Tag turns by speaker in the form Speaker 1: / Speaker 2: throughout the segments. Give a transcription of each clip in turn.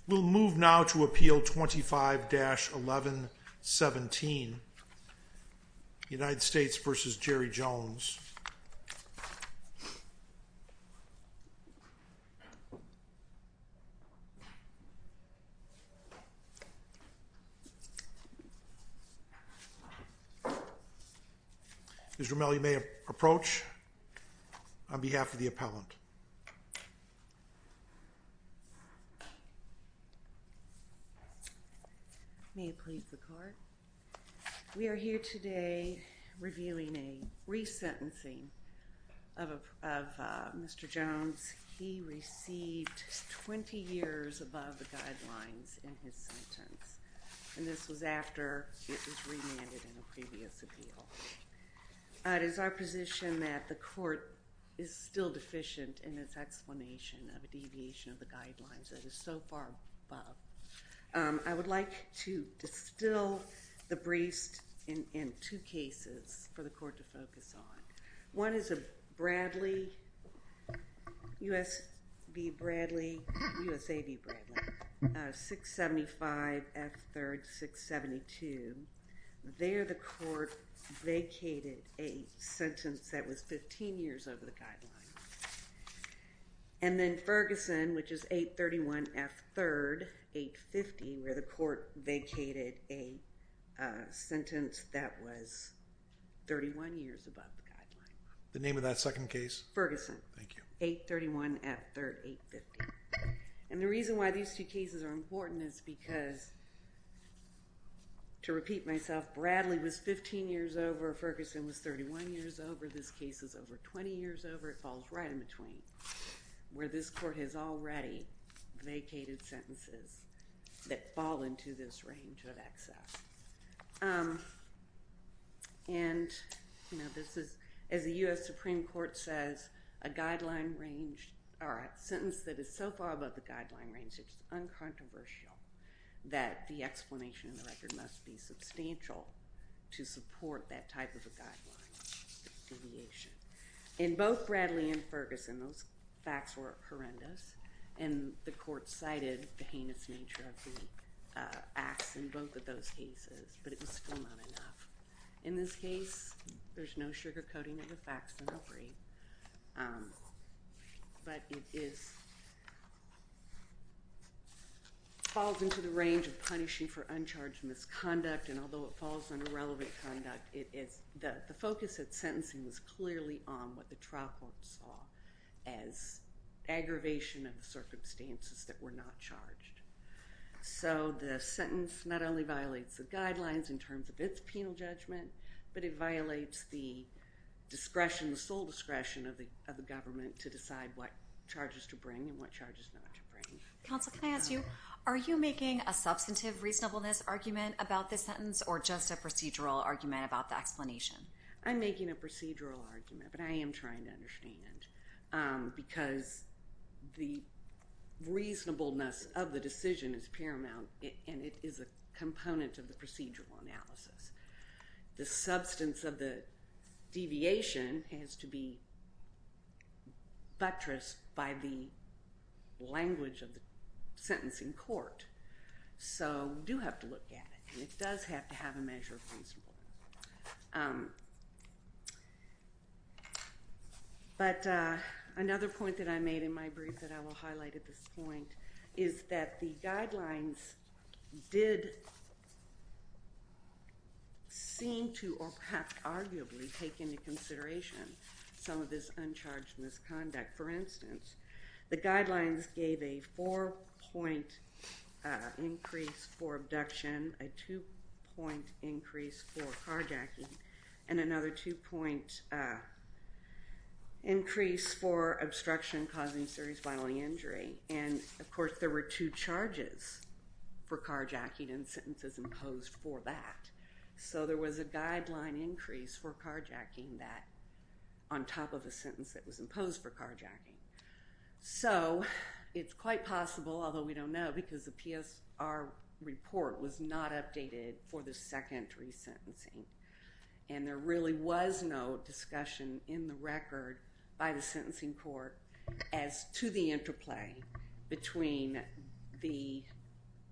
Speaker 1: We'll move now to Appeal 25-1117, United States v. Jerry Jones. Ms. Rommel, you may approach on behalf of the appellant.
Speaker 2: May it please the court. We are here today reviewing a resentencing of Mr. Jones. He received 20 years above the guidelines in his sentence, and this was after it was remanded in a previous appeal. It is our position that the court is still deficient in its explanation of a deviation of the guidelines that is so far above. I would like to distill the briefs in two cases for the court to focus on. One is a Bradley, USA v. Bradley, 675 F. 3rd 672. There the court vacated a sentence that was 15 years over the guidelines. And then Ferguson, which is 831 F. 3rd 850, where the court vacated a sentence that was 31 years above the guideline.
Speaker 1: The name of that second case?
Speaker 2: Ferguson.
Speaker 1: Thank you.
Speaker 2: 831 F. 3rd 850. And the reason why these two cases are important is because, to repeat myself, Bradley was 15 years over, Ferguson was 31 years over. This case is over 20 years over. It falls right in between, where this court has already vacated sentences that fall into this range of excess. And, you know, this is, as the U.S. Supreme Court says, a guideline range, or a sentence that is so far above the guideline range, it's uncontroversial that the explanation in the record must be substantial to support that type of a guideline deviation. In both Bradley and Ferguson, those facts were horrendous, and the court cited the heinous nature of the acts in both of those cases, but it was still not enough. In this case, there's no sugarcoating of the facts in the brief, but it falls into the range of punishing for uncharged misconduct, and although it falls under relevant conduct, it is the focus at sentencing was clearly on what the trial court saw as aggravation of the circumstances that were not charged. So the sentence not only violates the guidelines in terms of its penal judgment, but it violates the discretion, the sole discretion of the government to decide what charges to bring and what charges not to bring.
Speaker 3: Counsel, can I ask you, are you making a substantive reasonableness argument about this sentence or just a procedural argument about the explanation?
Speaker 2: I'm making a procedural argument, but I am trying to understand because the reasonableness of the decision is paramount, and it is a component of the procedural analysis. The substance of the deviation has to be buttressed by the language of the sentencing court. So we do have to look at it, and it does have to have a measure of reasonableness. But another point that I made in my brief that I will highlight at this point is that the guidelines did seem to, or perhaps arguably, take into consideration some of this uncharged misconduct. For instance, the guidelines gave a 4-point increase for abduction, a 2-point increase for carjacking, and another 2-point increase for obstruction causing serious bodily injury. And, of course, there were 2 charges for carjacking and sentences imposed for that. So there was a guideline increase for carjacking that on top of a sentence that was imposed for carjacking. So it's quite possible, although we don't know, because the PSR report was not updated for the second resentencing, and there really was no discussion in the record by the sentencing court as to the interplay between the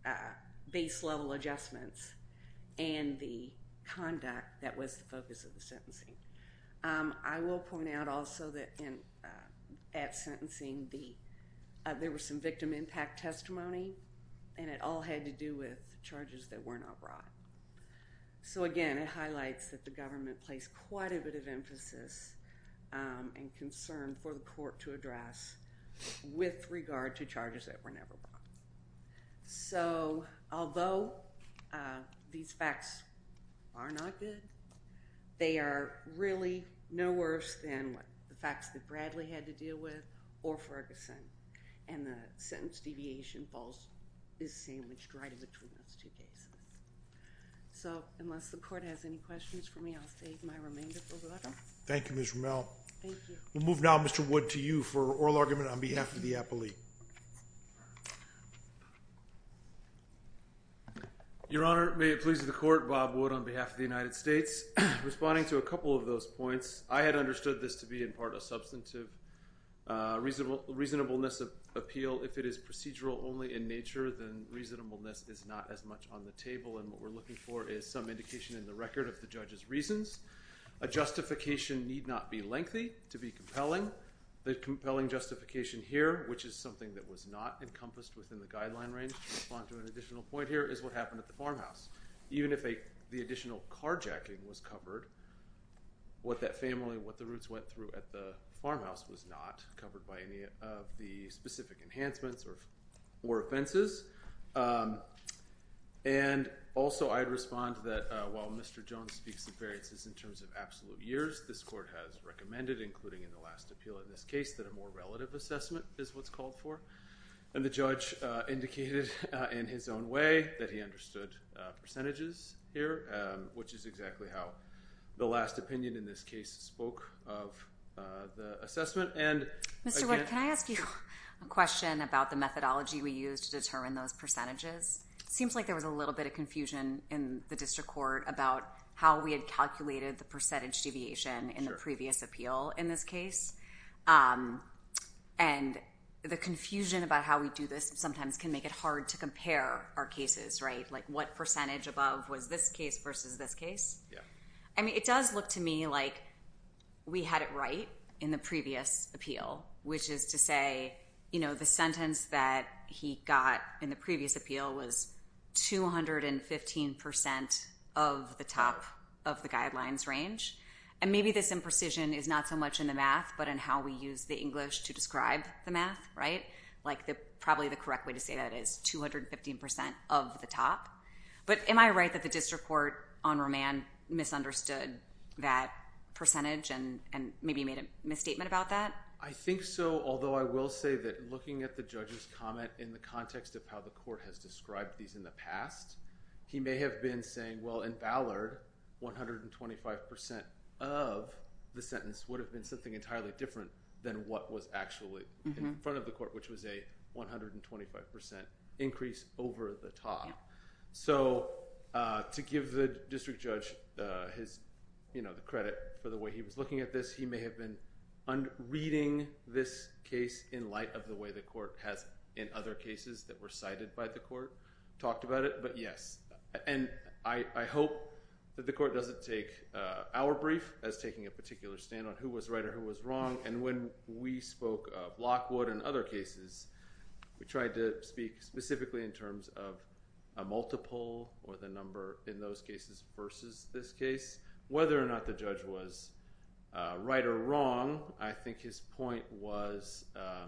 Speaker 2: base level adjustments and the conduct that was the focus of the sentencing. I will point out also that at sentencing, there was some victim impact testimony, and it all had to do with charges that were not brought. So again, it highlights that the government placed quite a bit of emphasis and concern for the court to address with regard to charges that were never brought. So although these facts are not good, they are really no worse than the facts that Bradley had to deal with or Ferguson. And the sentence deviation is sandwiched right in between those two cases. So unless the court has any questions for me, I'll save my remainder for later.
Speaker 1: Thank you, Ms. Ramel.
Speaker 2: Thank you.
Speaker 1: We'll move now, Mr. Wood, to you for oral argument on behalf of the appellee.
Speaker 4: Your Honor, may it please the court, Bob Wood on behalf of the United States. Responding to a couple of those points, I had understood this to be in part a substantive reasonableness appeal. If it is procedural only in nature, then reasonableness is not as much on the table, and what we're looking for is some indication in the record of the judge's reasons. A justification need not be lengthy to be compelling. The compelling justification here, which is something that was not encompassed within the guideline range, to respond to an additional point here, is what happened at the farmhouse. Even if the additional carjacking was covered, what the Roots went through at the farmhouse was not covered by any of the specific enhancements or offenses. And also I'd respond that while Mr. Jones speaks of variances in terms of absolute years, this court has recommended, including in the last appeal in this case, that a more relative assessment is what's called for. And the judge indicated in his own way that he understood percentages here, which is exactly how the last opinion in this case spoke of the assessment. And
Speaker 3: Mr. Wood, can I ask you a question about the methodology we used to determine those percentages? It seems like there was a little bit of confusion in the district court about how we had calculated the percentage deviation in the previous appeal in this case. And the confusion about how we do this sometimes can make it hard to compare our cases, right? Like what percentage above was this case versus this case?
Speaker 4: Yeah.
Speaker 3: I mean, it does look to me like we had it right in the previous appeal, which is to say, the sentence that he got in the previous appeal was 215% of the top of the guidelines range. And maybe this imprecision is not so much in the math, but in how we use the English to describe the math, right? Like probably the correct way to say that is 215% of the top. But am I right that the district court on remand misunderstood that percentage and maybe made a misstatement about that?
Speaker 4: I think so, although I will say that looking at the judge's comment in the context of how the court has described these in the past, he may have been saying, well, in Ballard, 125% of the sentence would have been something entirely different than what was actually in front of the court, which was a 125% increase over the top. Yeah. So to give the district judge his, the credit for the way he was looking at this, he may have been reading this case in light of the way the court has in other cases that were cited by the court talked about it. But yes, and I hope that the court doesn't take our brief as taking a particular stand on who was right or who was wrong. And when we spoke of Lockwood and other cases, we tried to speak specifically in terms of a multiple or the number in those cases versus this case. Whether or not the judge was right or wrong, I think his point was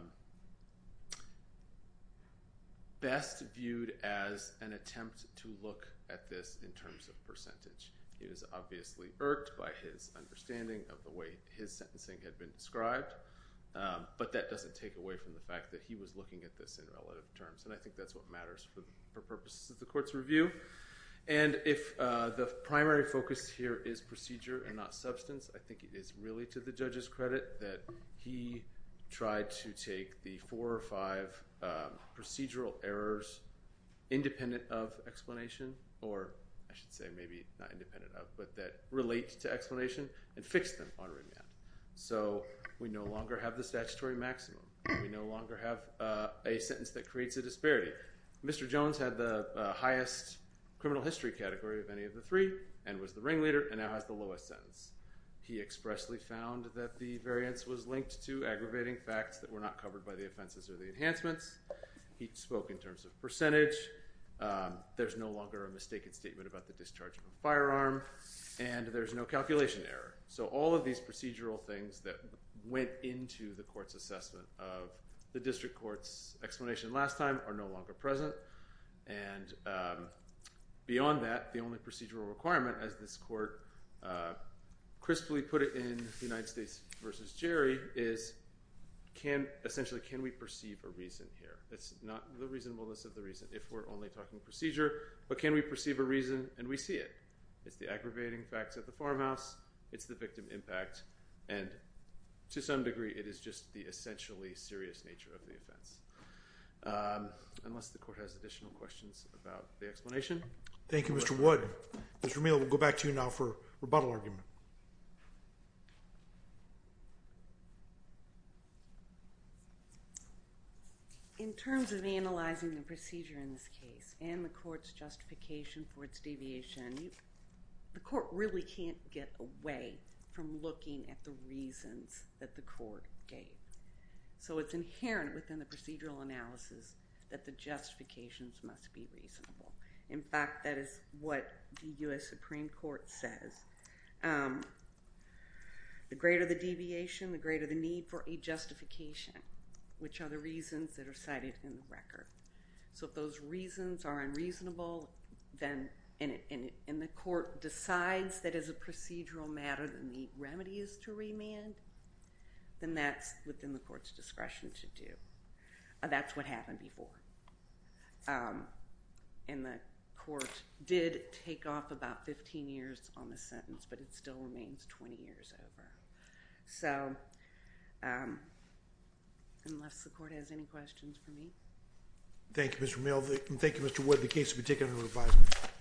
Speaker 4: best viewed as an attempt to look at this in terms of percentage. He was obviously irked by his understanding of the way his sentencing had been described, but that doesn't take away from the fact that he was looking at this in relative terms, and I think that's what matters for purposes of the court's review. And if the primary focus here is procedure and not substance, I think it is really to the judge's credit that he tried to take the 4 or 5 procedural errors independent of explanation, or I should say maybe not independent of, but that relate to explanation, and fix them on remand. So we no longer have the statutory maximum. We no longer have a sentence that creates a disparity. Mr. Jones had the highest criminal history category of any of the three and was the ringleader and now has the lowest sentence. He expressly found that the variance was linked to aggravating facts that were not covered by the offenses or the enhancements. He spoke in terms of percentage. There's no longer a mistaken statement about the discharge of a firearm, and there's no calculation error. So all of these procedural things that went into the court's assessment of the district court's explanation last time are no longer present. And beyond that, the only procedural requirement, as this court crisply put it in the United States versus Jerry, is can we perceive a reason here? It's not the reasonableness of the reason if we're only talking procedure, but can we perceive a reason and we see it? It's the aggravating facts at the farmhouse, it's the victim impact, and to some degree it is just the essentially serious nature of the offense. Unless the court has additional questions about the explanation.
Speaker 1: Thank you, Mr. Wood. Mr. Meal, we'll go back to you now for rebuttal argument.
Speaker 2: In terms of analyzing the procedure in this case and the court's justification for its deviation, the court really can't get away from looking at the reasons that the court gave. So it's inherent within the procedural analysis that the justifications must be reasonable. In fact, that is what the U.S. Supreme Court says. The greater the deviation, the greater the need for a justification, which are the reasons that are cited in the record. So if those reasons are unreasonable, then and the court decides that as a procedural matter the need remedy is to remand, then that's within the court's discretion to do. That's what happened before. And the court did take off about 15 years on the sentence, but it still remains 20 years over. So unless the court has any questions for me.
Speaker 1: Thank you, Mr. Meal. And thank you, Mr. Wood. The case will be taken under advisement.